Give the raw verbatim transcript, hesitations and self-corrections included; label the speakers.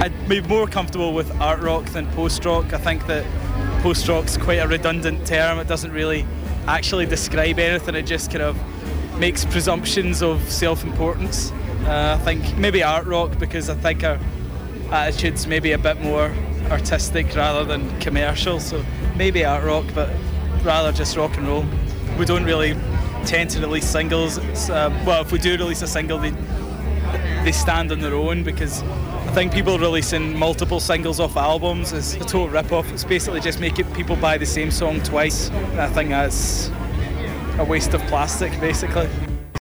Speaker 1: I'd be more comfortable with art rock than post rock. I think that post rock's quite a redundant term. It doesn't really actually describe anything. It just kind of makes presumptions of self-importance. Uh, I think maybe art rock, because I think our attitude's maybe a bit more artistic rather than commercial. So maybe art rock, but rather just rock and roll. We don't really tend to release singles. Uh, well, if we do release a single, they they stand on their own, because I think people releasing multiple singles off albums is a total rip-off. It's basically just making people buy the same song twice. And I think that's a waste of plastic, basically.